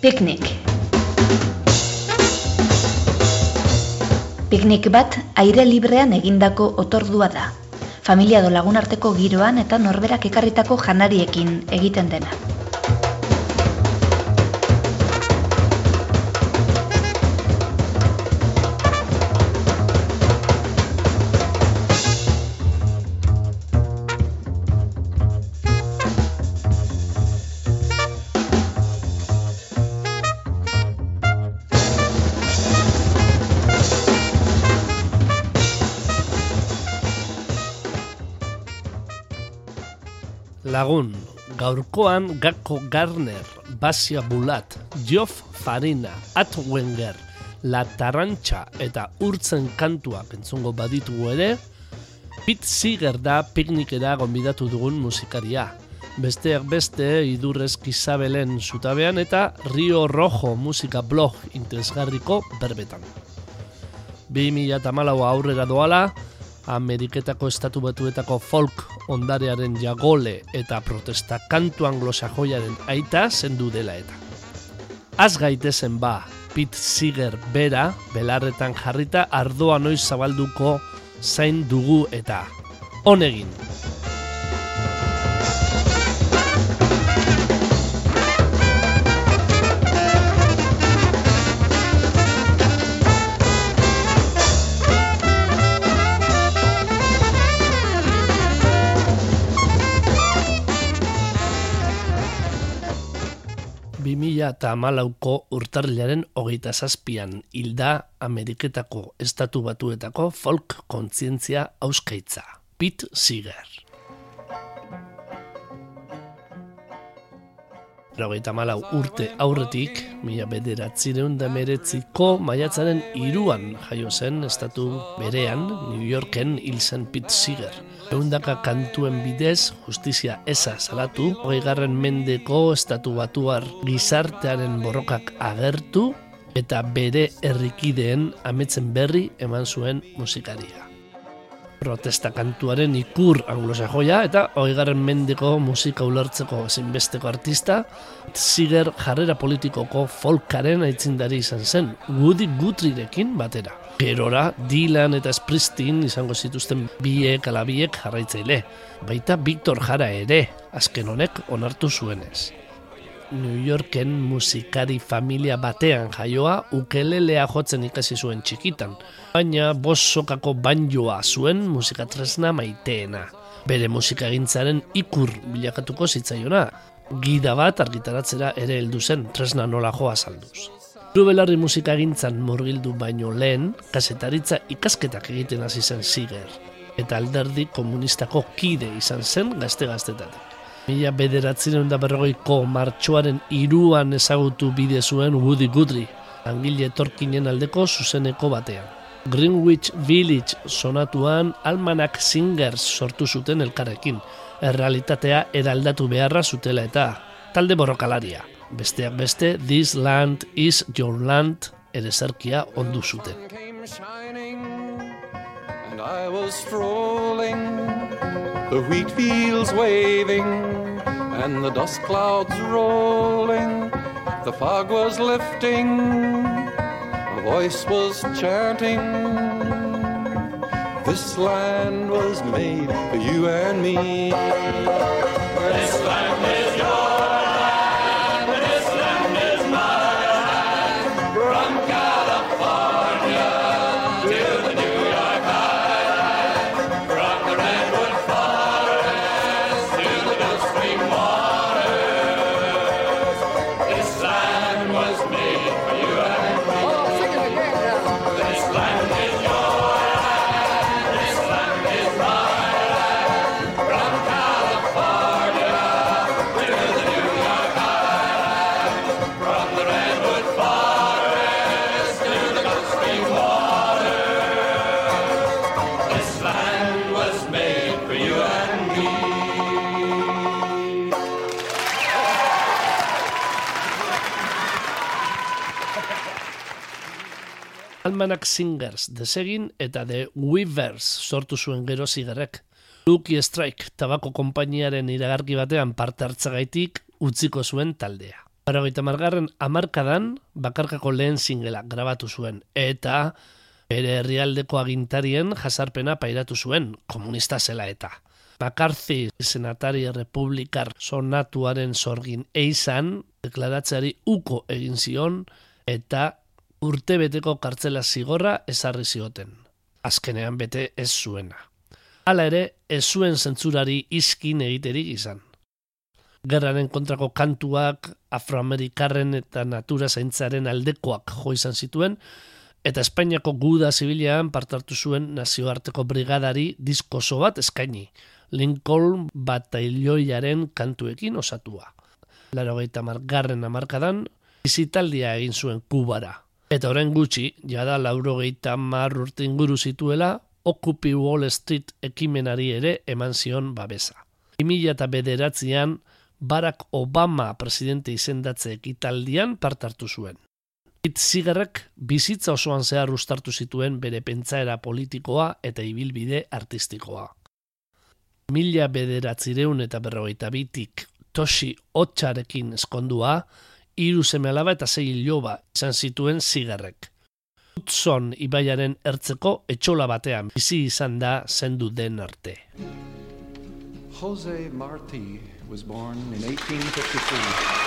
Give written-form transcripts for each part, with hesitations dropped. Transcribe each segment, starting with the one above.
Piknik. Piknik bat aire librean egindako otordua da. Familia edo lagun arteko giroan eta norberak ekarritako janariekin egiten dena. Lagun, gaurkoan Gakko Garner, Basia Bulat, Geoff Farina, At Wenger, La Tarantxa eta Urtzen kantuak entzungo baditugu ere, Pete Seeger da piknikera gonbidatu dugun musikaria. Besteak beste Idurrez Kisabelen zutabean eta Rio Rojo musika blog interesgarriko berbetan. 2014 aurrera doala, Ameriketako Estatu Batuetako folk ondarearen jagole eta protesta kantu anglosajoiaren aita zendu dela eta. Az gaitezen ba, Pete Seeger bera, belarretan jarrita ardoa noiz zabalduko zain dugu eta honegin. Eta Malauko urtarrilaren 27an hilda Ameriketako Estatu Batuetako folk kontzientzia auskaitza, Pete Seeger. 34 urte aurretik, 1919ko maiatzaren 3an jaio zen estatu berean, New Yorken hil zen Pete Seeger. 100 kantuen bidez justizia eza salatu, 20. mendeko Estatu Batuar gizartearen borrokak agertu eta bere herrikideen ametsen berri eman zuen musikaria. Protesta kantuaren ikur anglosajoia eta 20. mendeko musika ulertzeko ezinbesteko artista, Seeger jarrera politikoko folkaren aitzindari izan zen, Woody Guthrierekin batera. Gerora, Dylan eta Springsteen izango zituzten biek jarraitzaile, baita Victor Jara ere, azken honek onartu zuenez. New Yorken musikari familia batean jaioa ukelelea jotzen ikasi zuen txikitan, baina sokako banjoa zuen musikatresna maiteena. Bere musikagintzaren ikur bilakatuko zitzaiona, gida bat argitaratzera ere heldu zen tresna nola joa azalduz. Belarri musikagintzan murgildu baino lehen, kasetaritza ikasketak egiten hasi zen Seeger, eta alderdi komunistako kide izan zen gazte-gaztetatik. 1940ko martxoaren 3an ezagutu bide zuen Woody Guthrie, langile etorkinen aldeko zuzeneko batean. Greenwich Village sonatuan Almanac Singers sortu zuten elkarrekin, errealitatea eraldatu beharra zutela eta talde borrokalaria. Besteak beste, This Land is Your Land erezerkia ondu zuten. And I was strolling, the wheat fields waving, and the dust clouds rolling, the fog was lifting, a voice was chanting, this land was made for you and me. This land is yours. Almanac Singers desegin eta The Weavers sortu zuen gero Seegerrek. Lucky Strike tabako konpainiaren iragarki batean parte hartzagaitik utziko zuen taldea. Margarren hamarkadan bakarkako lehen singela grabatu zuen, eta bere herrialdeko agintarien jasarpena pairatu zuen, komunista zela eta. McCarthy senatari republikar sonatuaren sorgin eizan, deklaratzeari uko egin zion, eta urtebeteko kartzela zigorra ezarri zioten. Azkenean bete ez zuena. Hala ere, ez zuen zentzurari iskin egiterik izan. Gerraren kontrako kantuak afroamerikarren eta natura zaintzaren aldekoak jo izan zituen, eta Espainiako guda zibilean partartu zuen nazioarteko brigadari diskoso bat eskaini, Lincoln batailioiaren kantuekin osatua. 80. hamarkadan bizitaldia egin zuen Kubara. Eta orain gutxi, jada 90 urte inguru zituela, Occupy Wall Street ekimenari ere eman zion babesa. 2009an Barack Obama presidente izendatze ekitaldian partartu zuen. Pete Seegerrek bizitza osoan zehar uztartu zituen bere pentsaera politikoa eta ibilbide artistikoa. 1952tik Toshi Otsarekin eskondua, 3 seme-alaba eta 6 iloba izan zituen Seegerrek. Hudson ibaiaren ertzeko etxola batean bizi izan da zendu den arte. Jose Marti was born in 1853.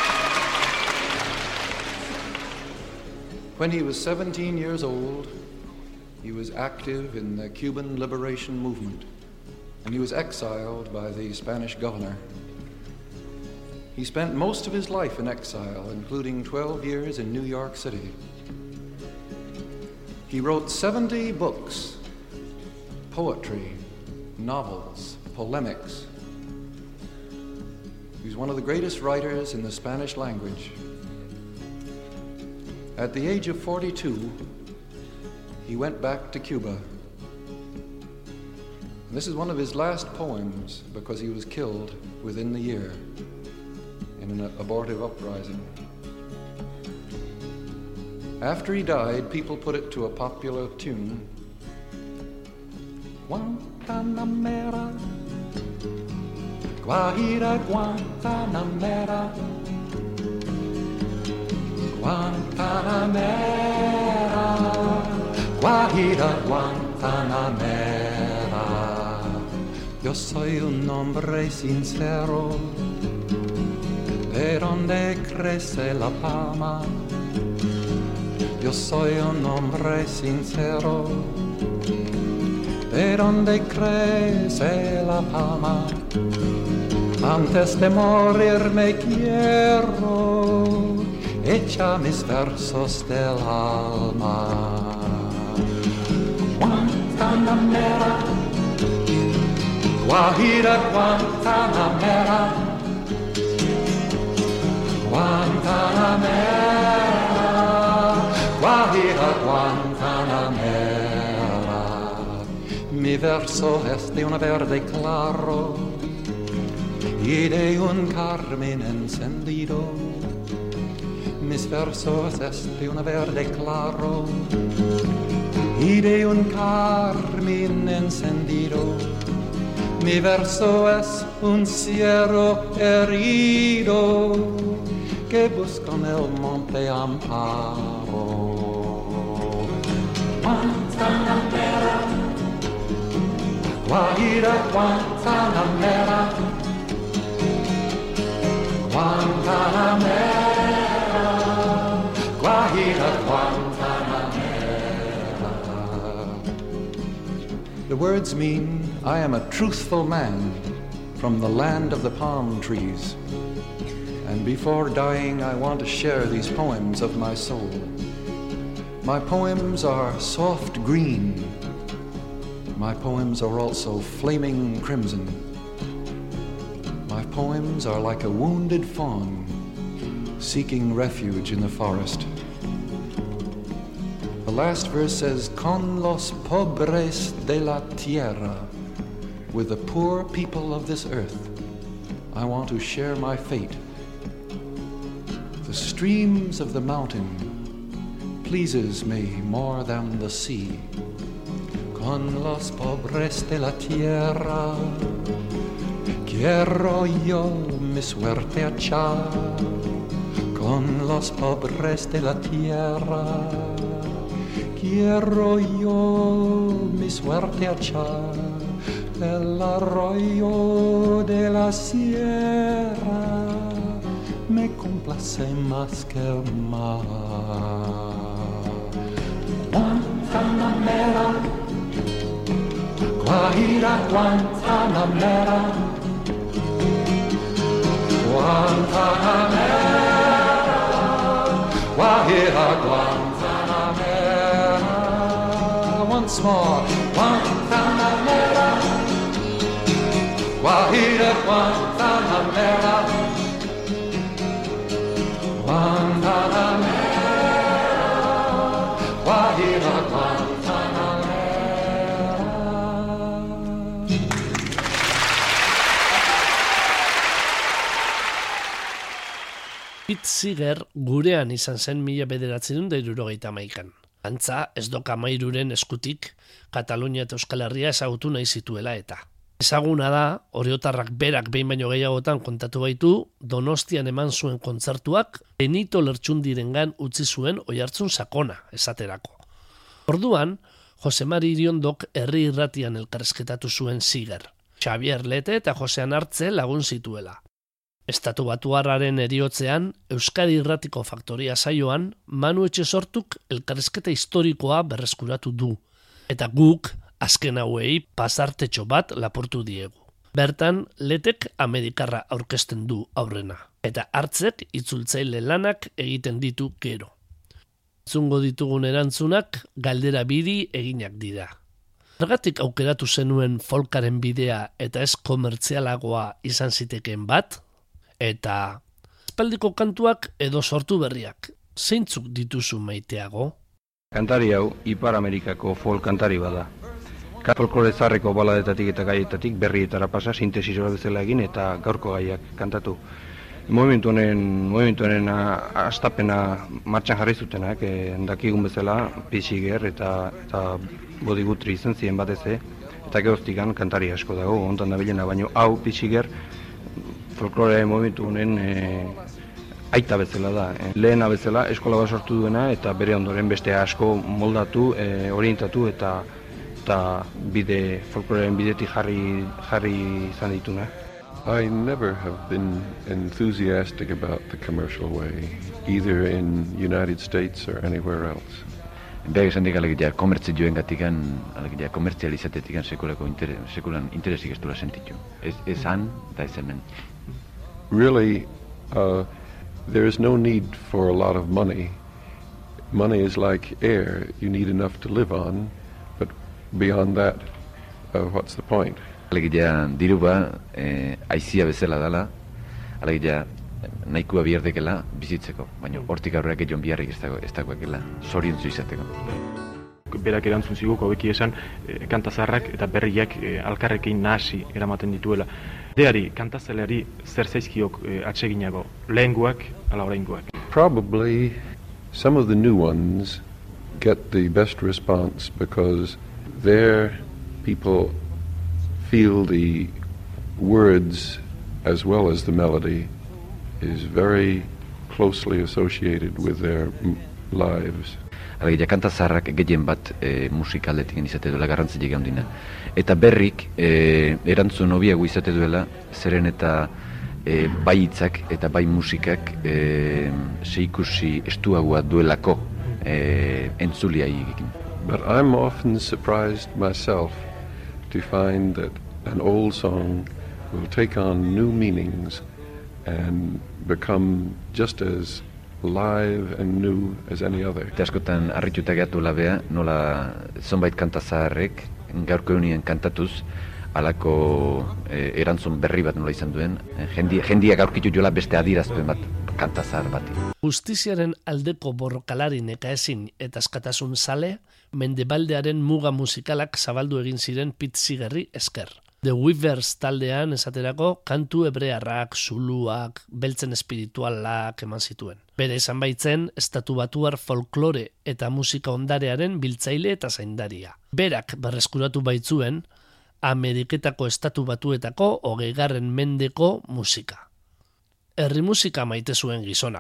When he was 17 years old, he was active in the Cuban liberation movement, and he was exiled by the Spanish governor. He spent most of his life in exile, including 12 years in New York City. He wrote 70 books, poetry, novels, polemics. He's one of the greatest writers in the Spanish language. At the age of 42, he went back to Cuba. And this is one of his last poems because he was killed within the year in an abortive uprising. After he died, people put it to a popular tune. Guantanamera, Guajira Guantanamera, Guantanamera, Guajira Guantanamera. Yo soy un hombre sincero, de donde crece la palma. Yo soy un hombre sincero, de donde crece la palma. Antes de morir me quiero echar mis versos del alma. Guantanamera, Guajira Guantanamera, Guantanamera, Guajira Guantanamera. Mi verso es de un verde claro y de un carmín encendido. Mis versos es de un verde claro y de un carmín encendido. Mi verso es un cielo herido que busca en el monte amparo. Guantanamera, Guajira Guantanamera, Guantanamera, Guajira Guantanamera. The words mean, I am a truthful man from the land of the palm trees. And before dying, I want to share these poems of my soul. My poems are soft green. My poems are also flaming crimson. My poems are like a wounded fawn seeking refuge in the forest. The last verse says, Con los pobres de la tierra, with the poor people of this earth, I want to share my fate. The streams of the mountain pleases me more than the sea. Con los pobres de la tierra quiero yo mi suerte echar. con los pobres de la tierra. Quiero yo mi suerte echar el arroyo de la sierra me complace más que el mar. Guantanamera, Guajira, Guantanamera, Guantanamera, Guajira, Guantanamera. Once more, Guantanamera, Guajira, Guantanamera, Guantanamera, Guajira, Guantanamera. Pete Seeger gurean izan zen 1971an. Antza, ez doka mairuren eskutik, Katalunia eta Euskal Herria ezagutu nahi zituela eta. Ezaguna da, oriotarrak berak behin baino gehiagotan kontatu baitu, Donostian eman zuen kontzertuak Benito Lertxundirengan utzi zuen oihartzun sakona, esaterako. Orduan, Jose Mari Iriondok herri irratian elkarrizketatu zuen Seeger. Xavier Lete eta Josean Artze lagun zituela. Estatu Batuarraren eriotzean, Euskadi Irratiko Faktoria saioan, Manu Etxesortuk elkarrizketa historikoa berreskuratu du. Eta guk, azken hauei, pasartetxo bat lapurtu diegu. Bertan, Letek Amerikarra aurkezten du aurrena. Eta Artzek itzultzaile lanak egiten ditu gero. Zungo ditugun erantzunak galdera biri eginak dira. Zergatik aukeratu zenuen folkaren bidea eta ez komertzialagoa izan zitekeen bat? Eta espaldiko kantuak edo sortu berriak, zeintzuk dituzu maiteago? Kantari hau Ipar Amerikako folk kantari bada. Folklore zaharreko baladetatik eta gaietatik berrietara pasa, sintesisora bezala egin eta gaurko gaiak kantatu. Movimentu honen astapena martxan jarri zutenak, dakigun bezala Pete Seeger eta Body Guthrie izan ziren batez, eta geroztikan kantari asko dago, ontan da bilena, baina hau Pete Seeger folklore movimentu honen aita bezala da. Lehena bezala eskola bat sortu duena eta bere ondoren beste asko moldatu, orientatu eta folklorearen bidetik jarri izan dituna. I never have been enthusiastic about the commercial way, either in United States or anywhere else. Beak esan dik alegitea komertzioen gatikan, alegitea komertzializatetikan sekulan interesik ez duela sentitu. Ez han eta ez hemen. Really, there is no need for a lot of money. Money is like air. You need enough to live on, but beyond that, what's the point? Alegitea diru ba, aizia bezala dela, alegitea nahikoa bierdekela bizitzeko, baina hortik aurreak egon biharrik ez dagoekela, zoriontzu izateko. Berak erantzun ziguko beki esan, kantazarrak eta berriak alkarrekin nahasi eramaten dituela. Deari, kantazaleari zer zaizkiok atseginago, lehenguak ala oraingoak? Probably some of the new ones get the best response because their people feel the words as well as the melody is very closely associated with their lives. Alegia kanta zaharrak gehien bat musikaldetik izate duela garrantzilik handina. Eta berrik erantzun hobiago izate duela, zeren eta bai hitzak eta bai musikak zeikusi estuagoa duelako entzuliai egin. But I'm often surprised myself to find that an old song will take on new meanings and become just as live and new as any other. Eta askotan harrituta gehatu labea, nola zonbait kanta zaharrek, gaurko egunien kantatuz, alako erantzun berri bat nola izan duen, jendiak aurkitu jola beste adirazpen bat, kanta zahar bati. Justiziaren aldeko borrokalari nekaezin eta askatasun zale, mendebaldearen muga musikalak zabaldu egin ziren Pete Seegerri esker. The Weavers taldean esaterako kantu hebrearrak, zuluak, beltzen espiritualak eman zituen. Bere izan baitzen, estatu batuar folklore eta musika ondarearen biltzaile eta zaindaria. Berak berreskuratu baitzuen, Ameriketako estatu batuetako 20. mendeko musika. Herri musika maite zuen gizonak.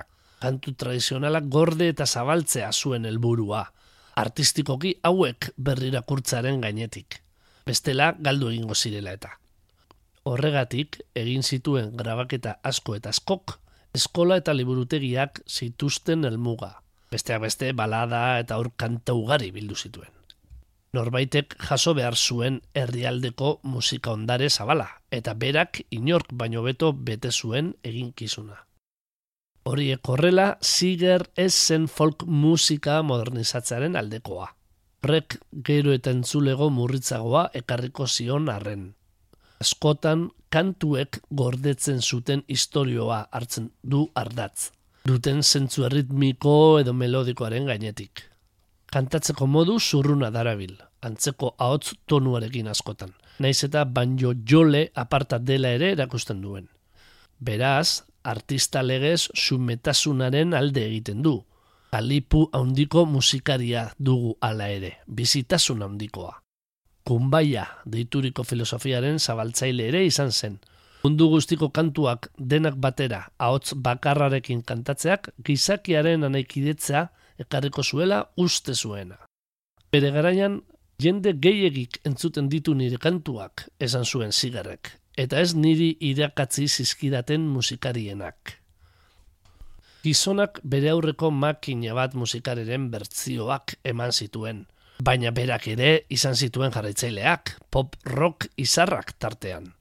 Kantu tradizionalak gorde eta zabaltzea zuen helburua, artistikoki hauek berrirakurtzaren gainetik. Bestela galdu egingo zirela eta. Horregatik, egin zituen grabaketa asko eta askok, eskola eta liburutegiak zituzten helmuga. Besteak beste balada eta aur kanta ugari bildu zituen. Norbaitek jaso behar zuen herrialdeko musika ondare zabala, eta berak inork baino beto bete zuen eginkizuna. Horiek horrela, Seeger ez zen folk musika modernizatzearen aldekoa. Horrek gero eta entzulego murritzagoa ekarriko zion arren. Askotan, kantuek gordetzen zuten istorioa hartzen du ardatz, duten zentzu erritmiko edo melodikoaren gainetik. Kantatzeko modu zurruna darabil, antzeko ahots tonuarekin askotan, naiz eta banjo jole aparta dela ere erakusten duen. Beraz, artista legez sumetasunaren alde egiten du. Kalipu handiko musikaria dugu hala ere, bizitasun handikoa. Kunbaia deituriko filosofiaren zabaltzaile ere izan zen. Mundu guztiko kantuak denak batera ahots bakarrarekin kantatzeak gizakiaren anaikidetza ekarriko zuela uste zuena. Bere garaian, jende gehiegik entzuten ditu nire kantuak, esan zuen Seegerrek, eta ez niri irakatzi zizkidaten musikarienak. Gizonak bere aurreko makina bat musikareren bertzioak eman zituen, baina berak ere izan zituen jarraitzaileak, pop rock izarrak tartean.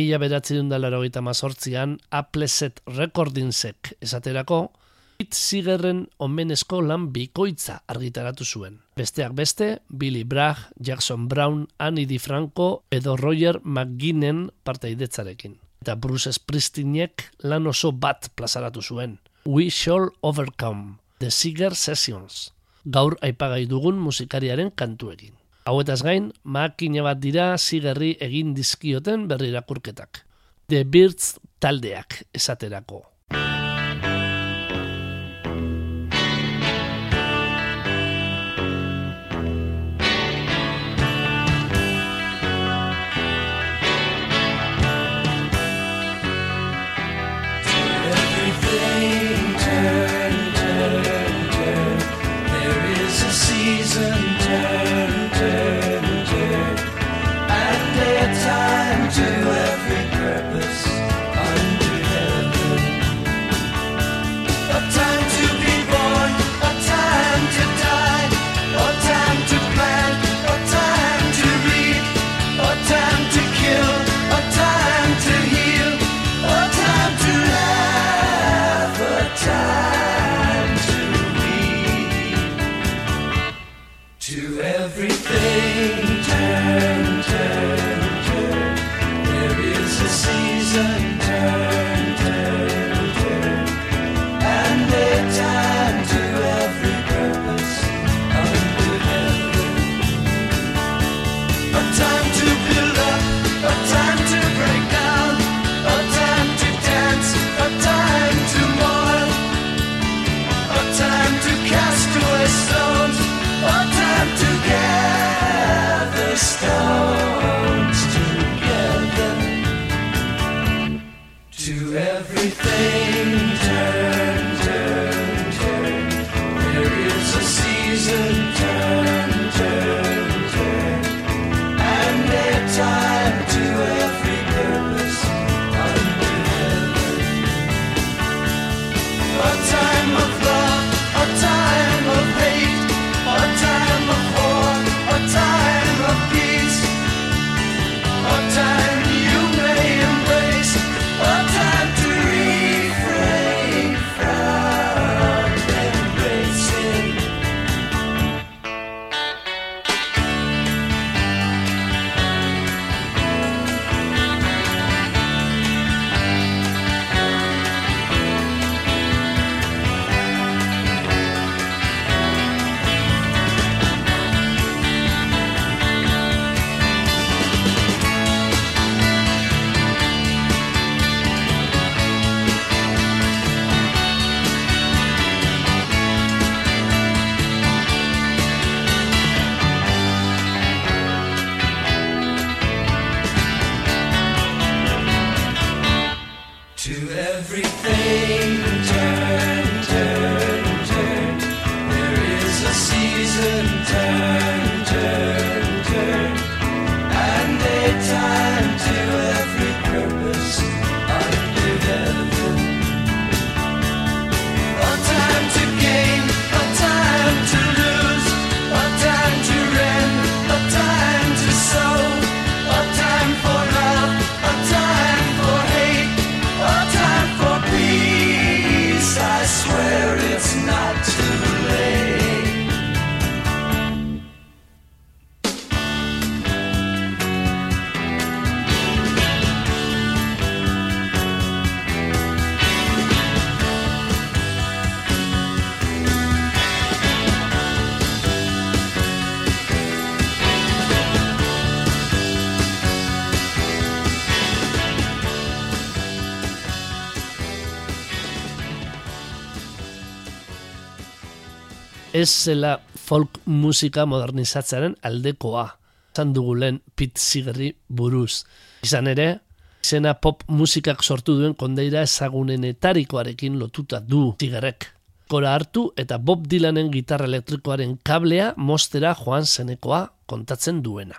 1988an Appleset Recordingsek esaterako, Pete Seegerren omenezko lan bikoitza argitaratu zuen. Besteak beste, Billy Bragg, Jackson Browne, Ani DiFranco edo Roger McGuinnen parteidetzarekin. Eta Bruce Springsteenek lan oso bat plazaratu zuen. We Shall Overcome, The Seeger Sessions, gaur aipagai dugun musikariaren kantuekin. Hauetaz gain, makina bat dira Seegerri egin dizkioten berrirakurketak. The Birds taldeak esaterako. season turn, turn, turn, and daytime to every purpose under heaven. A time to gain, a time to lose, a time to rend, a time to sow, a time for love, a time for hate, a time for peace. I swear it's not too late. Ez zela folk musika modernizatzearen aldekoa, esan dugu lehen Pete Seegerri buruz. Izan ere, izena pop musikak sortu duen kondaira ezagunenetarikoarekin lotuta du Seegerrek. Kora hartu eta Bob Dylanen gitarra elektrikoaren kablea mostera joan zenekoa kontatzen duena.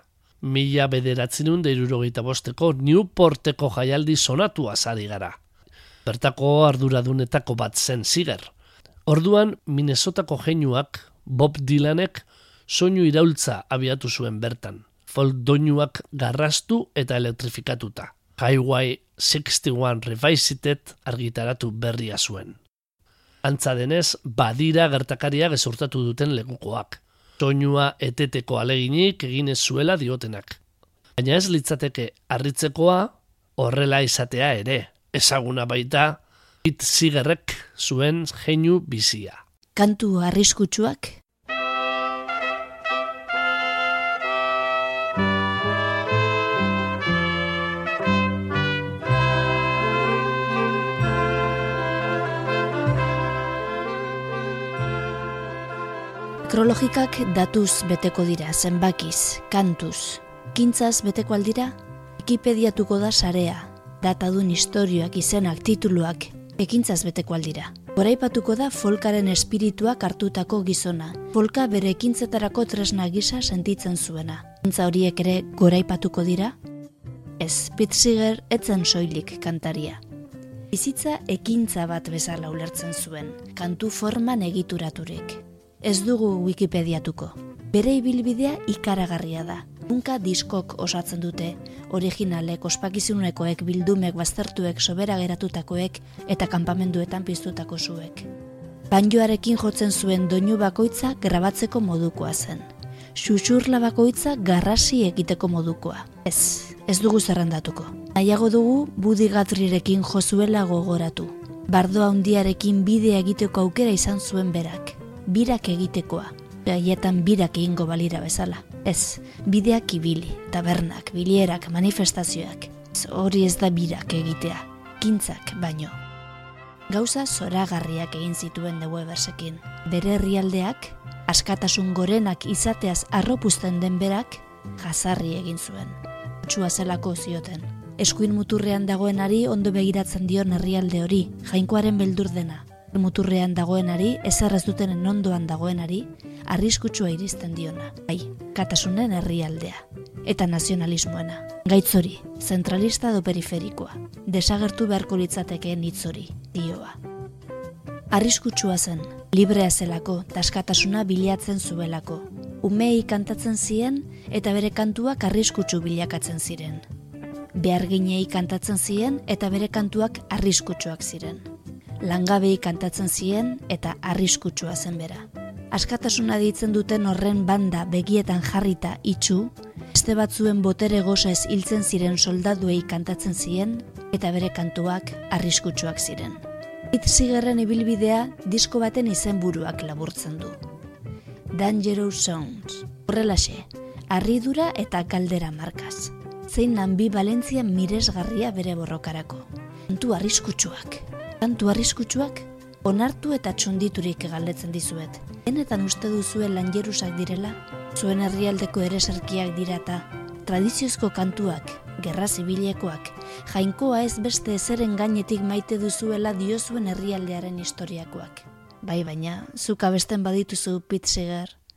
1965 Newporteko jaialdi sonatua ari gara. Bertako arduradunetako bat zen Seeger. Orduan, Minnesotako jeinuak Bob Dylanek soinu iraultza abiatu zuen bertan. Folk doinuak garrastu eta elektrifikatuta. Highway 61 Revisited argitaratu berria zuen. Antza denez, badira gertakaria gezurtatu duten lekukoak. Soinua eteteko aleginik egin ez zuela diotenak. Baina ez litzateke harritzekoa horrela izatea ere. Ezaguna baita Pete Seegerrek zuen jeinu bizia. Kantu arriskutsuak. Nekrologikak datuz beteko dira, zenbakiz, kantuz. Kintzaz beteko aldira, Wikipediatuko da sarea. Datadun istorioak, izenak, tituluak, ekintzaz beteko aldira. Goraipatuko da folkaren espirituak hartutako gizona. Folka bere ekintzetarako tresna gisa sentitzen zuena. Ekintza horiek ere goraipatuko dira? Ez, Pete Seeger etzen soilik kantaria. Bizitza ekintza bat bezala ulertzen zuen, kantu forman egituraturik. Ez dugu Wikipediatuko. Bere ibilbidea ikaragarria da. Punka diskok osatzen dute, originalek, ospakizunekoek, bildumek, baztertuek, sobera geratutakoek eta kanpamenduetan piztutako zuek. Banjoarekin jotzen zuen doinu bakoitza grabatzeko modukoa zen. Xuxurla bakoitza garrasi egiteko modukoa. Ez dugu zerrendatuko. Nahiago dugu Buddy Guthrie-rekin jo zuela gogoratu. Bardo handiarekin bidea egiteko aukera izan zuen berak. Birak egitekoa. Gaietan birak egingo balira bezala. Ez, bideak ibili, tabernak, bilierak, manifestazioak. Hori ez da birak egitea, kintzak baino. Gauza zoragarriak egin zituen The Weaversekin. Bere herrialdeak, askatasun gorenak izateaz arropuzten den berak, jazarri egin zuen. Txua zelako zioten. Eskuin muturrean dagoenari ondo begiratzen dion herrialde hori, jainkoaren beldur dena. Muturrean dagoenari, ezer ez dutenen ondoan dagoenari, arriskutsua iristen diona. Bai, katasunen herrialdea. Eta nazionalismoena. Gaitzori, zentralista edo periferikoa. Desagertu beharko litzatekeen hitzori, dioa. Arriskutsua zen, librea zelako, taskatasuna bilatzen zuelako. Umeei kantatzen zien eta bere kantuak arriskutsu bilakatzen ziren. Beharginei kantatzen zien eta bere kantuak arriskutsuak ziren. Langabei kantatzen zien eta arriskutsua zen bera. Askatasuna deitzen duten horren banda begietan jarrita itxu, beste batzuen botere gozaz hiltzen ziren soldaduei kantatzen zien eta bere kantuak arriskutsuak ziren. Pete Seegerren ibilbidea disko baten izenburuak laburtzen du. Dangerous Sounds, horrelaxe, harridura eta kaldera markaz. Zein anbivalentzia miresgarria bere borrokarako. Kantu arriskutsuak. Kantu arriskutsuak, onartu eta txunditurik galdetzen dizuet. Benetan uste duzue lanjerusak direla, zuen herrialdeko ereserkiak dira eta tradiziozko kantuak, gerra zibilekoak, jainkoa ez beste ezeren gainetik maite duzuela diozuen herrialdearen historiakoak. Bai, baina, zuk abesten badituzu Pete Seeger,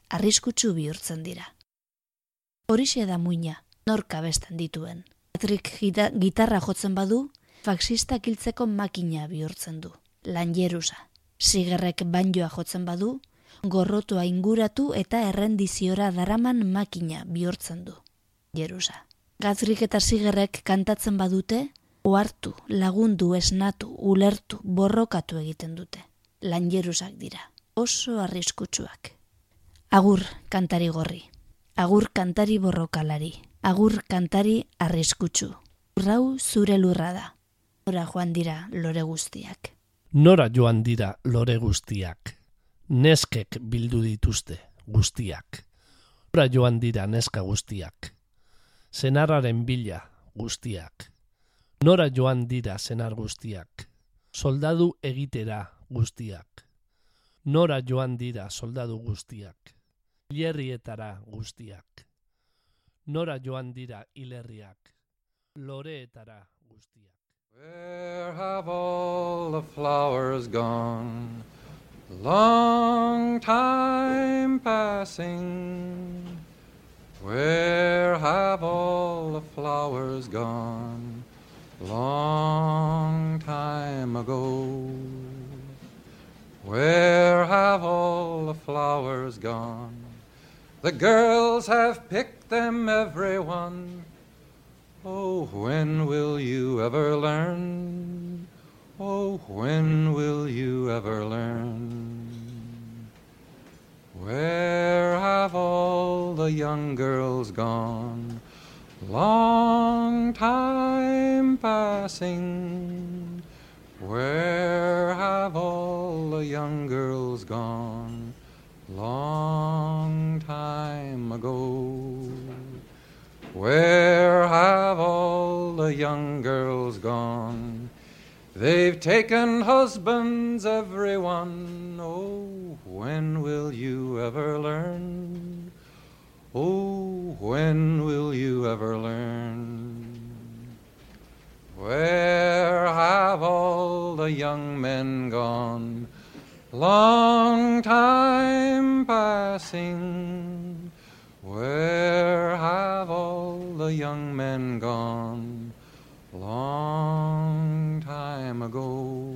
arriskutsu bihurtzen dira. Horixe da muina, nork abesten dituen. Patrick gitarra jotzen badu, faxistak hiltzeko makina bihurtzen du, Lanjerusa. Sigerrek banjoa jotzen badu, gorrotoa inguratu eta errendiziora daraman makina bihurtzen du, Jerusa. Patrick eta Sigerrek kantatzen badute, ohartu, lagundu, esnatu, ulertu, borrokatu egiten dute. Lanjerusak dira, oso arriskutsuak. Agur kantari gorri, agur kantari borrokalari, agur kantari arriskutsu. Urrau zure lurra da, nora joan dira lore guztiak. Nora joan dira lore guztiak, neskek bildu dituzte guztiak. Nora joan dira neska guztiak, senarraren bila guztiak. Nora joan dira senar guztiak, soldadu egitera guztiak. Nora joan dira soldadu guztiak, hilerrietara guztiak. Nora joan dira hilerriak, loreetara guztiak. Where have all the flowers gone? Long time passing. Where have all the flowers gone? Long time ago. Where have all the flowers gone? The girls have picked them, everyone. Oh, when will you ever learn? Oh, when will you ever learn? Where have all the young girls gone? Long time passing. Where have all the young girls gone? Long time ago. Where have all the young girls gone? They've taken husbands, everyone. Oh, when will you ever learn? Oh, when will you ever learn? Where have all the young men gone? Long time passing. Where have all the young men gone? Long time ago.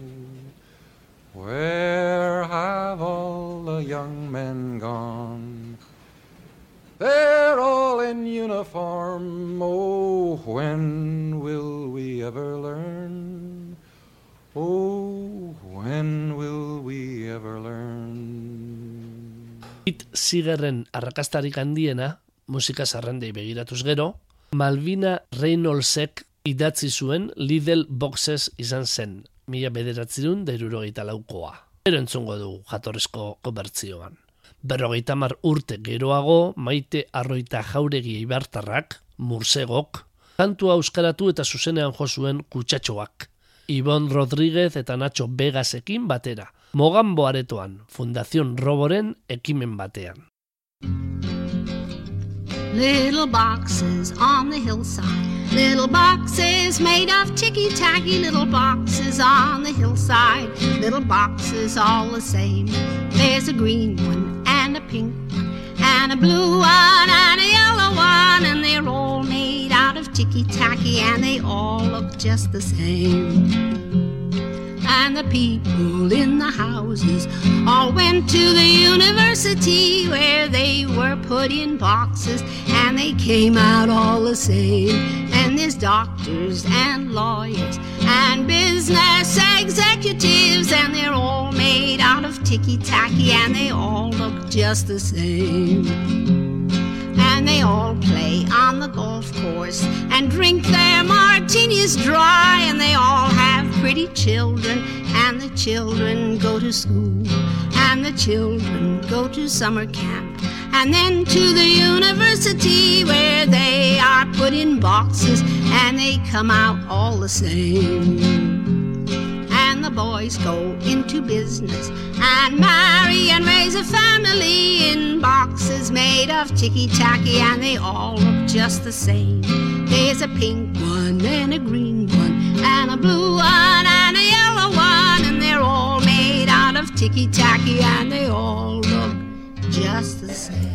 Where have all the young men gone? They're all in uniform. Oh, when will we ever learn? Oh, when will we ever learn? Pete Seegerren arrakastarik handiena, musika zerrendei begiratuz gero, Malvina Reynoldsek idatzi zuen Little Boxes izan zen, 1974koa. Ero entzungo dugu jatorrizko bertsioan. 50 urte geroago, Maite Arroita Jauregi Eibartarrak, Mursegok, kantua euskaratu eta zuzenean jo zuen Kutsatxoak, Ibon Rodríguez eta Nacho Vegasekin batera, Mogambo aretoan, Fundación Roboren ekimen batean. Little boxes on the hillside, little boxes made of ticky-tacky, little boxes on the hillside, little boxes all the same. There's a green one and a pink one and a blue one and a yellow one, and they're all made out of ticky-tacky and they all look just the same. And the people in the houses all went to the university where they were put in boxes and they came out all the same. And there's doctors and lawyers and business executives, and they're all made out of ticky-tacky and they all look just the same. And they all play on the golf course and drink their martinis dry, and they all have pretty children, and the children go to school, and the children go to summer camp, and then to the university where they are put in boxes and they come out all the same. And the boys go into business and marry and raise a family in boxes made of ticky-tacky, and they all look just the same. There's a pink one and a green one and a blue one and a yellow one, and they're all made out of ticky-tacky and they all look just the same.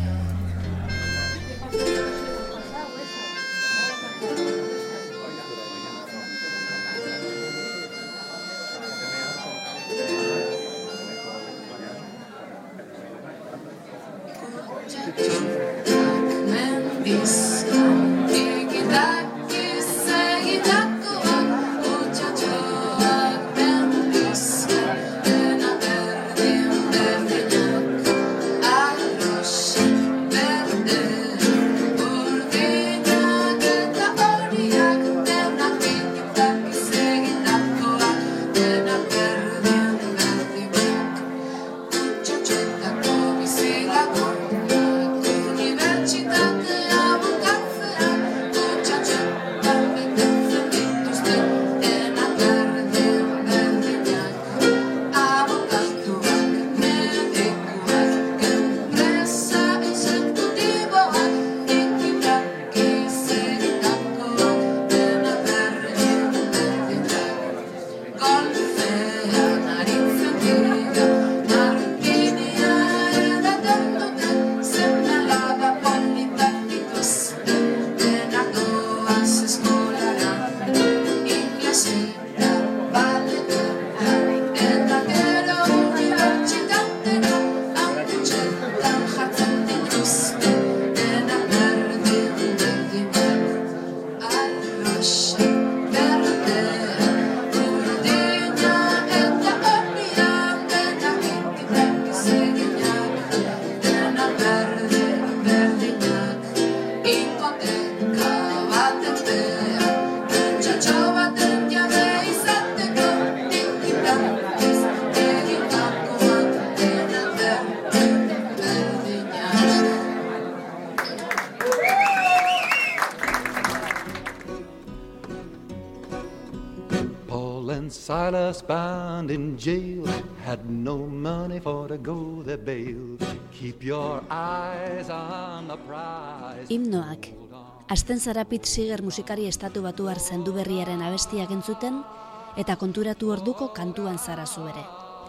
Silas bound in jail had no money for to go the bail. Keep your eyes on the prize. Himnoak. Asten zara Pete Seeger musikari estatu batuar zendu berriaren abestiak entzuten eta konturatu orduko kantuan zara zu ere.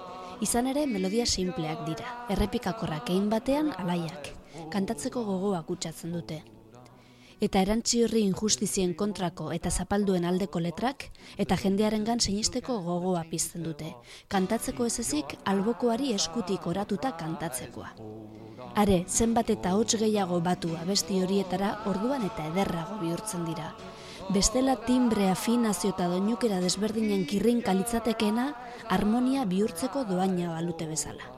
Izan ere melodia sinpleak dira, errepikakorrak egin batean alaiak, kantatzeko gogoa kutsatzen dute. Eta erantzi horri injustizien kontrako eta zapalduen aldeko letrak eta jendearengan sinisteko gogoa pizten dute, kantatzeko ez ezik albokoari eskutik oratuta kantatzekoa. Are, zenbat eta hots gehiago batu abesti horietara orduan eta ederrago bihurtzen dira. Bestela timbre, afinazio eta doinukera desberdinen kirrinka litzatekeena harmonia bihurtzeko doaina balute bezala.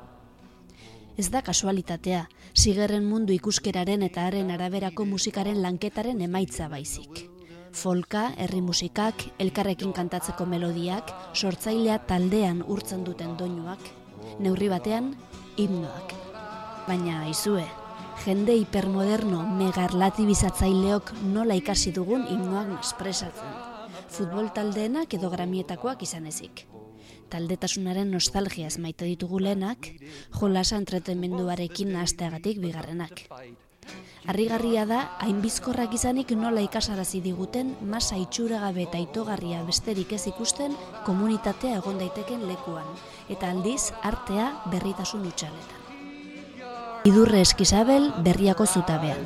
Ez da kasualitatea, Seegerren mundu ikuskeraren eta haren araberako musikaren lanketaren emaitza baizik. Folka, herri musikak, elkarrekin kantatzeko melodiak, sortzailea taldean urtzen duten doinuak, neurri batean, himnoak. Baina aizue, jende hipermoderno megarlatibizatzaileok nola ikasi dugun himnoak espresatzen. Futbol taldeenak edo gramietakoak izan ezik. Taldetasunaren nostalgiaz maite ditugu lehenak, jolasa entretenimenduarekin nahasteagatik bigarrenak. Harrigarria da, hainbizkorrak izanik nola ikasarazi diguten masa itxuragabe eta itogarria besterik ez ikusten komunitatea egon daiteken lekuan, eta aldiz artea berritasun hutsaletan. Idurre Eskizabel Berriako zutabean.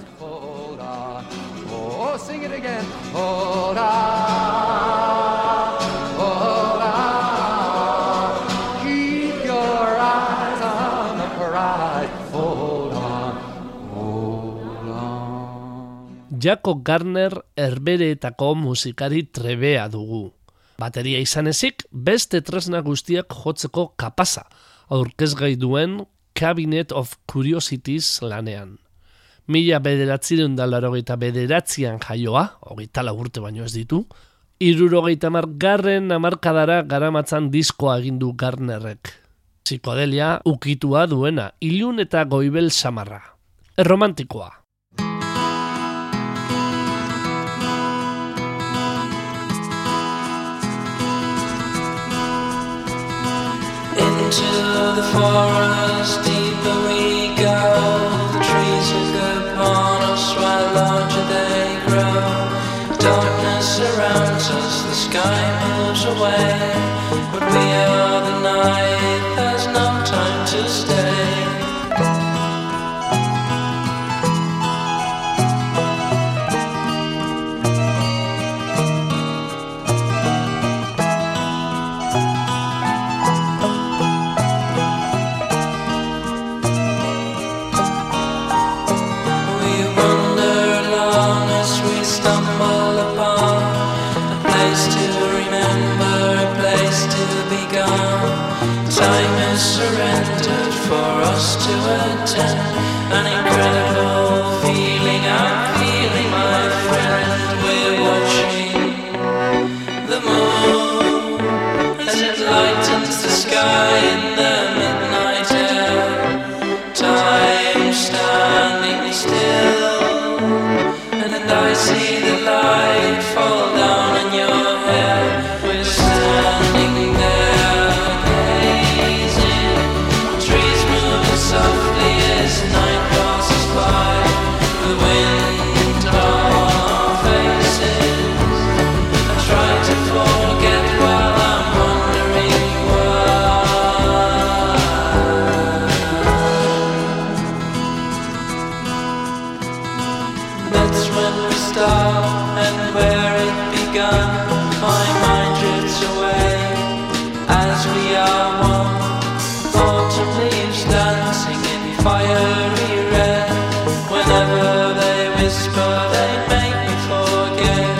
Oh, sing it again. Hold on. Hold on. Keep your eyes on the prize. Hold on. Hold on. Jaco Garner herbereetako musikari trebea dugu. Bateria izan ezik, beste tresna guztiak jotzeko kapasa, aurkezgai duen Cabinet of Curiosities lanean. 1989an jaioa, 24 urte baino ez ditu, 70garren hamarkadara garamatzan diskoa egin du Garnerrek. Psikodelia ukitua duena, ilun eta goibel samarra. Erromantikoa. Into the forest, deeper we go. The trees look upon us while larger they grow. Darkness surrounds us, the sky moves away. But we are the night, there's no time to stay. for us to attend. An incredible feeling I'm feeling, my friend. We're watching the moon as it lightens the sky in the midnight air. Time standing still, and I see the light fall down on your hair. We're standing there gazing, trees moving softly as night passes by. The wind on our faces, I try to forget while I'm wondering why. That's when we start, and where it begun, my mind drifts away as we are one. Autumn leaves dancing in fiery red. Whenever they whisper, they make me forget.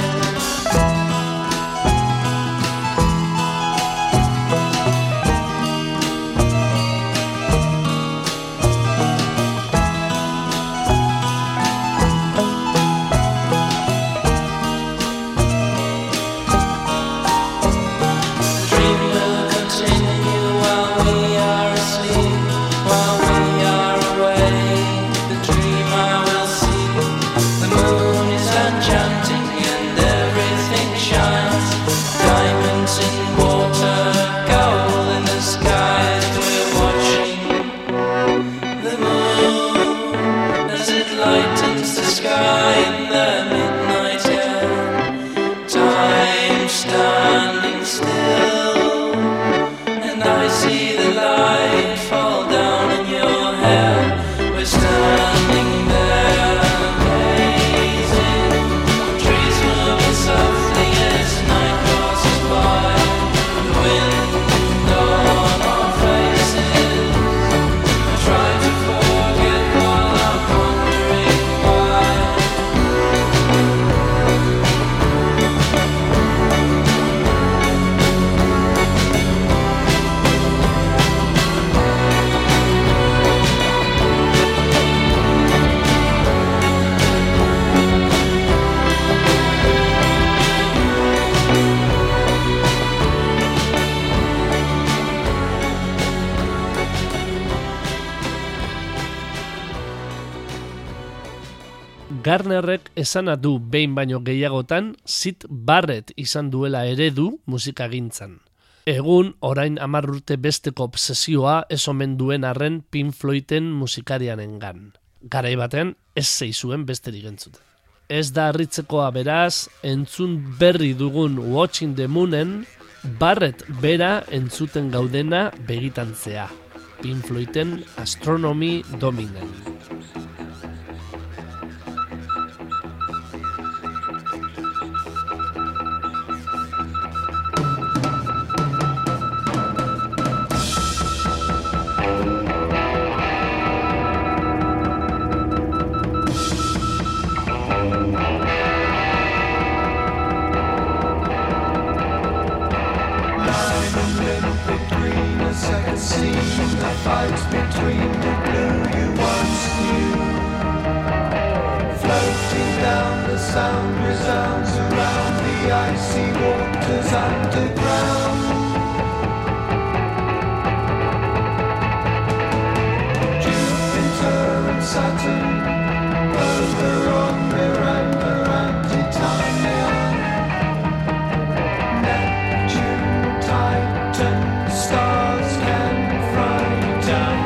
The dream will continue while we are asleep, while we are away. The dream I will see. The moon is enchanting and everything shines. Diamonds in water, gold in the skies. We're watching the moon as it lightens the sky in the midnight air. Time standing still, and I see the light fall down on your hair. We're standing there gazing, trees moving softly as night passes by. The wind on our faces, I try to forget while I'm wondering why. Garnerrek esana du behin baino gehiagotan Syd Barrett izan duela eredu musikagintzan. Egun, orain 10 urte besteko obsesioa ez omen duen arren Pink Floyden musikarianengan. Garai batean ez zeizuen besterik entzuten. Ez da harritzekoa beraz, entzun berri dugun Watching the Moonen, Barrett bera entzuten gaudena begitantzea. Pink Floyden Astronomy Dominen. Fights between the blue you once knew. Floating down, the sound resounds around the icy waters underground. Jupiter and Saturn over on Miranda and Titania. Neptune, Titan, stars can frighten.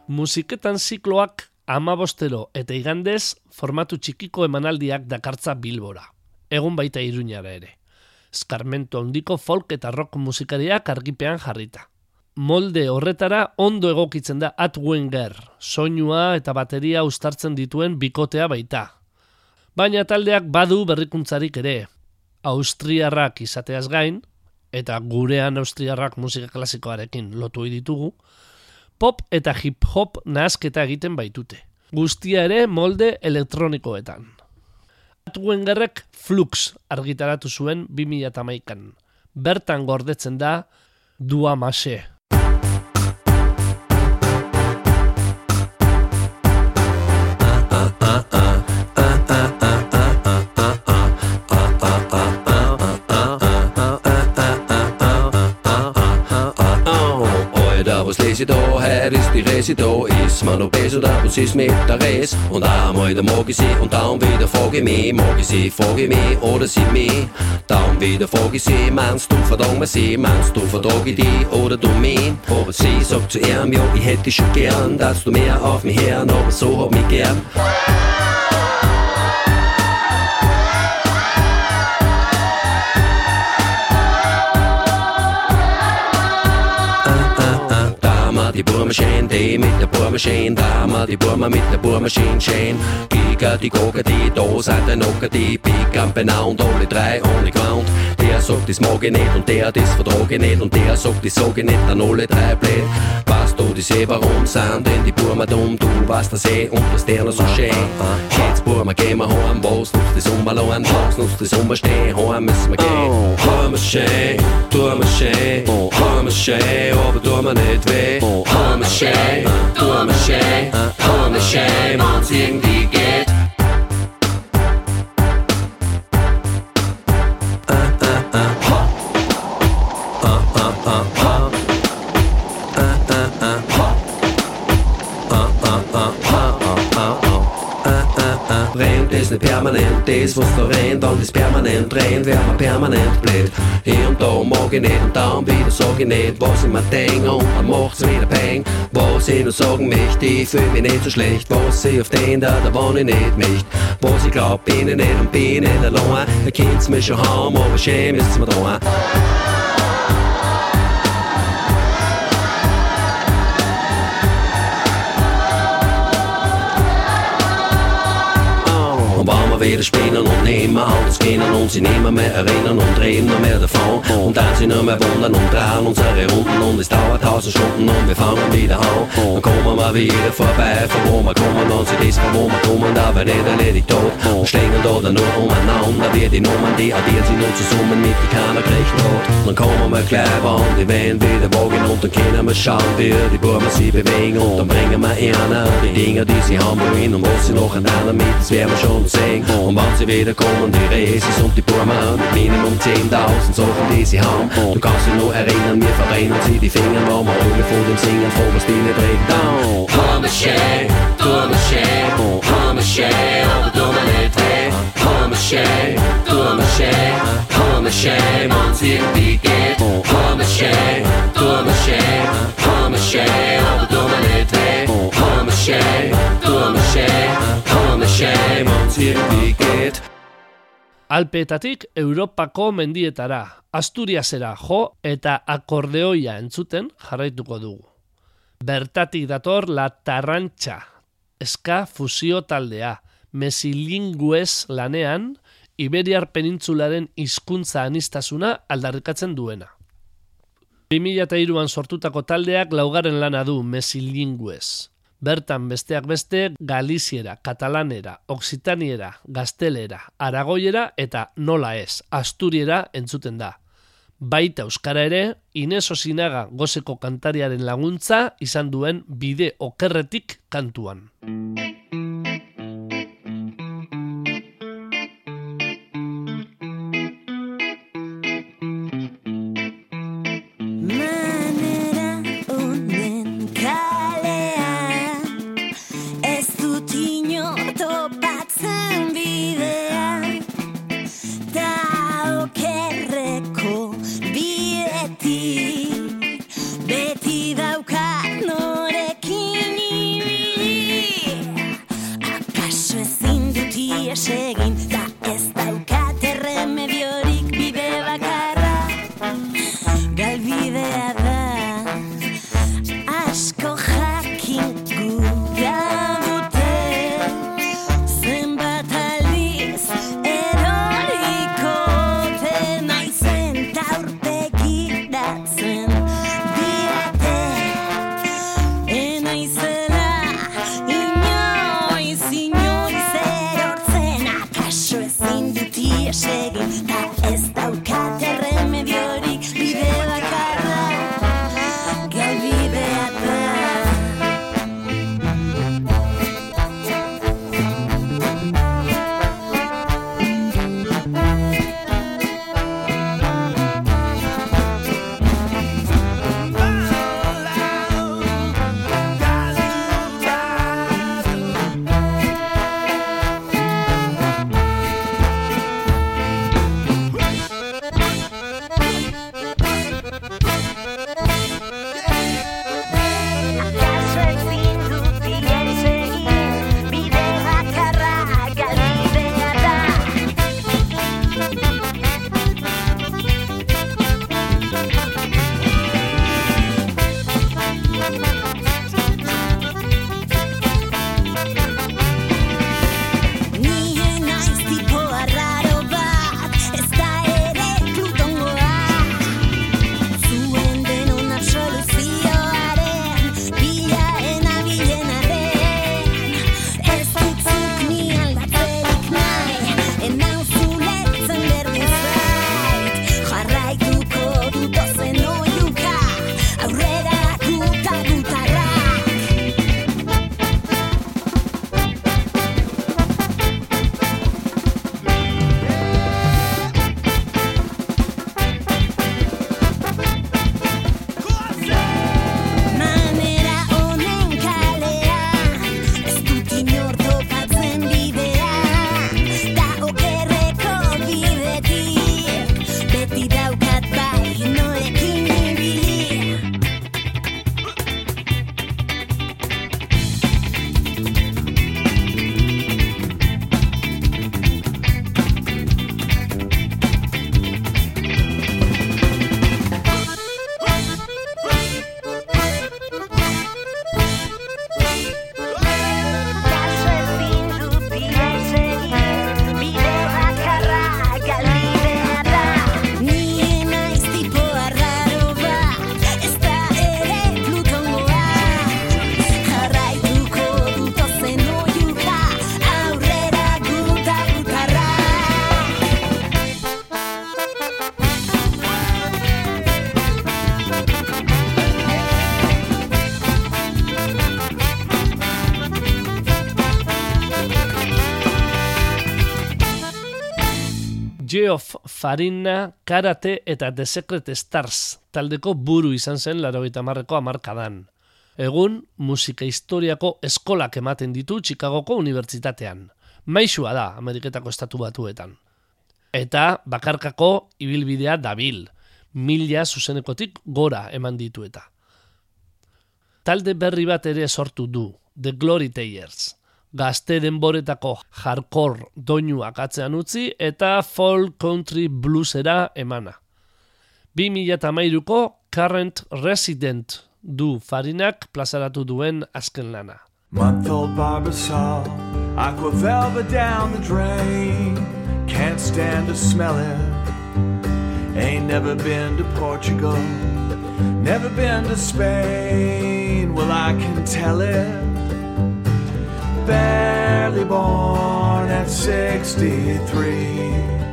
Musiketan zikloak 15 eta igandez formatu txikiko emanaldiak dakartza Bilbora. Egun baita Iruñara ere. Eskarmentu handiko folk eta rock musikariak argipean jarrita. Molde horretara ondo egokitzen da At Wenger, soinua eta bateria uztartzen dituen bikotea baita. Baina taldeak badu berrikuntzarik ere. Austriarrak izateaz gain, eta gurean austriarrak musika klasikoarekin lotu ditugu, pop eta hip-hop nahasketa egiten baitute. Guztia ere molde elektronikoetan. At Wengerrek Flux argitaratu zuen 2011an. Bertan gordetzen da Dua Mache. Resitor, her ist die Resitor, ist man noch besser, da was ist mit der Rest? Und einmal da mag ich sie und dann wieder frage ich mich, mag ich sie, frage ich mich oder sie mich? Dann wieder frage ich sie, meinst du verdammt sie, meinst du vertrage ich die oder du mich? Aber sie sagt zu ihm, ja, ich hätte dich schon gern, dass du mehr auf mich hören, aber so hab mich gern. Die Bohrmaschine, die mit der Bohrmaschine, da mal die Bohrma mit der Bohrmaschine schön. Giga, die Goga, die da sind der Nocker, die Pick genau und alle drei ohne Ground. Der sagt, das mag ich nicht und der, das vertrage ich nicht und der sagt, das sag ich nicht an alle drei blöd. Weißt du, die seh warum sind denn die Bohrma dumm, du weißt das eh und das der noch so schön. Jetzt Bohrma, gehen wir heim, was nutzt das allein, was nutzt das stehen, heim müssen wir gehen. Bohrmaschine, Bohrmaschine, Bohrmaschine, aber tu mir nicht weh. Bohrmaschine, Bohrmaschine, Bohrmaschine, wenn's irgendwie geht. Rennt ist nicht permanent, das was da rennt, dann ist permanent rennt, wär man permanent blöd. Hier und da mag ich nicht und dann wieder sag ich nicht, was ich mir denk und dann macht's wieder Peng. Was ich noch sagen möchte, ich fühl mich nicht so schlecht, was ich auf den da wann ich nicht möchte. Was ich glaub, bin ich nicht und bin nicht allein, ihr könnt's mich schon haben, aber schön müsst's mir dran. Wieder spinnen und nimmer anders kennen und sie nimmer mehr erinnern und reden noch mehr davon und dann sie nur mehr wundern und drehen unsere Runden und es dauert 1000 Stunden und wir fangen wieder an. Dann kommen wir wieder vorbei, von wo wir kommen und sie das, von wo wir kommen, da wird nicht erledigt tot und stehen da dann nur umeinander, wie die Nummern, die addieren sie nur zusammen mit die keiner kriegt tot. Dann kommen wir gleich an, die werden wieder wagen und dann können wir schauen, wie die Burmen sie bewegen und dann bringen wir ihnen die Dinge, die sie haben wollen und was sie noch an einer mit, das werden wir schon sehen. Und wenn sie wieder kommen, die Resis und die Burma mit Minimum 10.000 Sachen, die sie haben. Du kannst dich nur erinnern, wir verbrennen sie die Finger, weil wir alle von dem Singen vor, was die nicht reden. Bohrmaschine, Bohrmaschine, Bohrmaschine, aber tu mir nicht weh. Bohrmaschine, Bohrmaschine, Bohrmaschine, wenn's irgendwie geht. Bohrmaschine, Bohrmaschine, Bohrmaschine, aber tu mir nicht weh. Bohrmaschine, Bohrmaschine, Bohrmaschine, wenn's irgendwie geht. Alpeetatik Europako mendietara, Asturiasera jo eta akordeoia entzuten jarraituko dugu. Bertatik dator La Tarrantxa, eska fusio taldea, mesilinguez lanean, Iberiar penintzularen hizkuntza aniztasuna aldarrikatzen duena. 2003an sortutako taldeak laugarren lana du mesilinguez. Bertan besteak beste galiziera, katalanera, oksitaniera, gaztelera, aragoiera eta nola ez, asturiera entzuten da. Baita euskara ere, Ines Osinaga gozeko kantariaren laguntza izan duen bide okerretik kantuan. Beti daukat norekin bidea da, asko jakin gura dute, zenbat aldiz eroriko naizen taurpegiratzen didate, enaizela inoiz erortzen, akaso ezin dut ihes egin, ta ez daukat erremediorik, bide bakarra galbidea da. Akaso ezin dut ihes egin, bide bakarra galbidea da. Ni naiz tipo arraro bat, ez da ere Plutongoa, zuen denon absoluzioaren bilaen abilen arren, ez dutzuk ni aldatzerik nahi, enauzuletzen berdin zait, jarraituko dut ozen oiuka, aurrera gutarrak. Manera honen kalean, ez dut inor topatzen bidea, ta okerreko bidetik, beti daukat bai norekin ibili. Akaso ezin dut ihes egin, bide bakarra galbidea da. Ni naiz tipo arraro bat, ez da ere Plutongoa, jarraituko dut ozen oiuka, aurrera gutarrak. Geoff Farina Karate eta The Secret Stars taldeko buru izan zen 80ko hamarkadan. Egun musika historiako eskolak ematen ditu Chicagoko unibertsitatean. Maisua da Ameriketako estatu batuetan. Eta bakarkako ibilbidea dabil, 1000 zuzenekotik gora eman ditu eta. Talde berri bat ere sortu du, The Glory Tellers. Gazte denboretako hardcore doinuak atzean utzi eta folk country bluesera emana. 2013ko Current Resident du Farinak plazaratu duen azken lana. Month-old Barbasol, aqua velvet down the drain. Can't stand to smell it. Ain't never been to Portugal, never been to Spain. Well, I can tell it. Barely born at 63.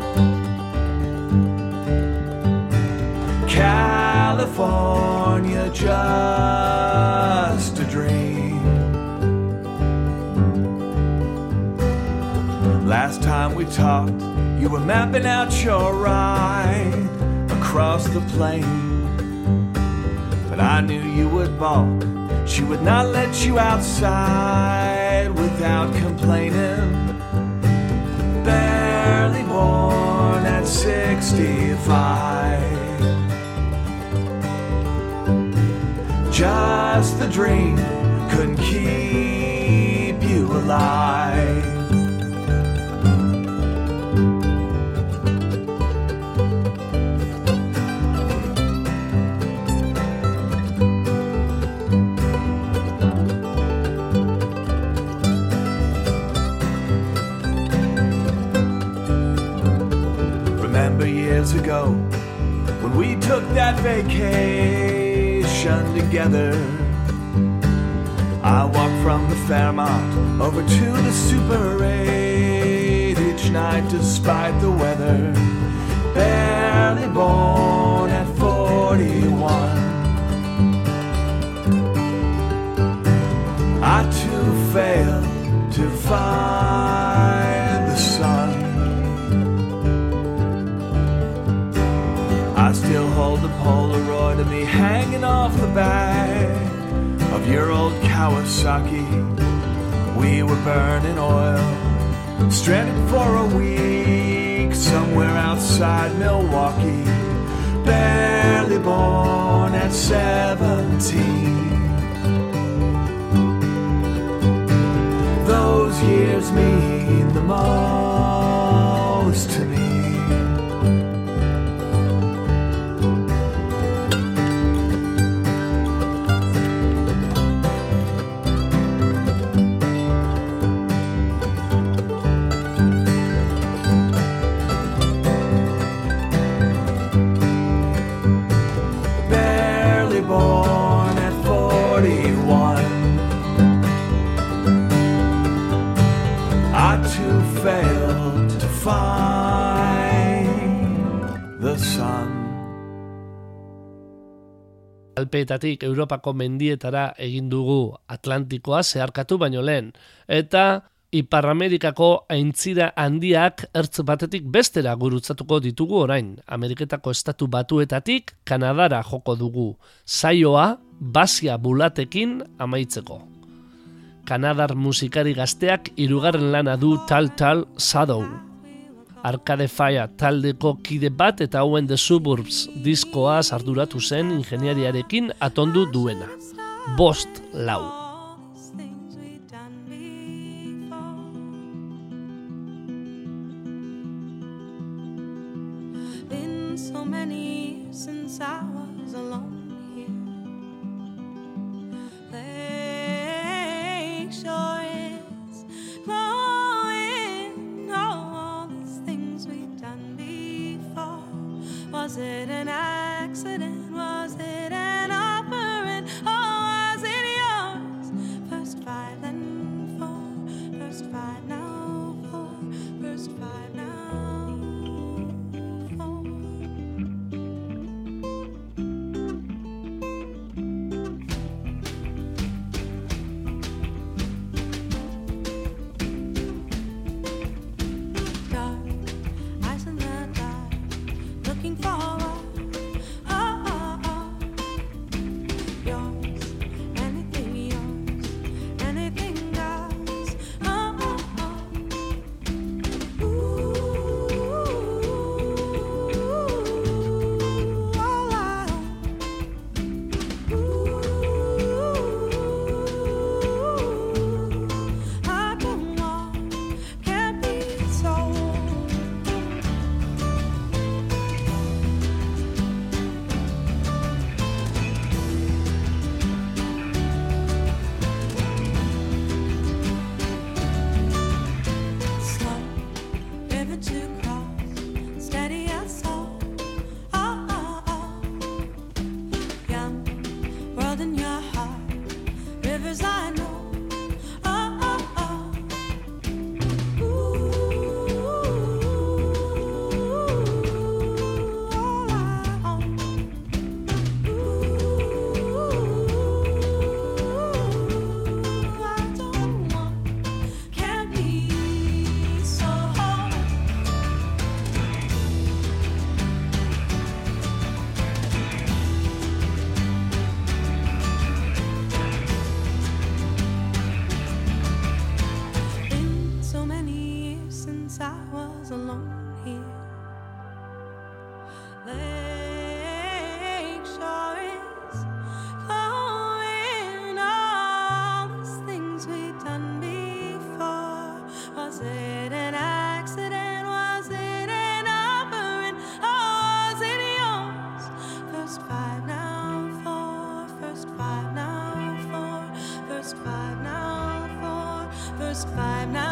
California, just a dream. Last time we talked, you were mapping out your ride across the plain. But I knew you would balk. She would not let you outside without complaining. Barely born at 65. Just the dream couldn't keep you alive. years ago when we took that vacation together. I walked from the Fairmont over to the Super 8 each night despite the weather. Barely born at 41. I too failed to find the sun. I still hold the Polaroid of me hanging off the back of your old Kawasaki. We were burning oil, stranded for a week somewhere outside Milwaukee. Barely born at 17. Those years mean the most to me. Barely born at 41. I too failed to find the sun. Alpeetatik Europako mendietara egin dugu Atlantikoa zeharkatu baino lehen, eta Ipar Amerikako aintzira handiak ertz batetik bestera gurutzatuko ditugu orain. Ameriketako estatu batuetatik Kanadara joko dugu, saioa Basia bulatekin amaitzeko. Kanadar musikari gazteak hirugarren lana du Tal Tal Shadow. Arcade Fire taldeko kide bat eta hauen The Suburbs diskoa arduratu zen ingeniariarekin atondu duena. 5-4. Been so many years since I was alone here. Lake Shore is glowing. All these things we've done before. Was it an accident? Was it an offering? Or was it yours? First 5, then 4. First 5, now 4. First 5, now 4. Dark, eyes in the dark, looking forward. Oh, oh, oh. Yours, anything yours, anything goes. Oh, oh, oh. Ooh, all I I don't want, can't be sold. Slow, river to cross, steady as soul. Oh, oh, oh. Young, world in your heart, rivers I know. Oh, oh, oh. Ooh, all I own. Ooh, I don't want, can't be so hard. Been so many years since I was alone here. Lake Shore is glowing. All these things we've done before. Was it an accident? Was it an offering? Or was it yours? First 5, now 4. First 5, now 4. First 5, now 4. First 5, now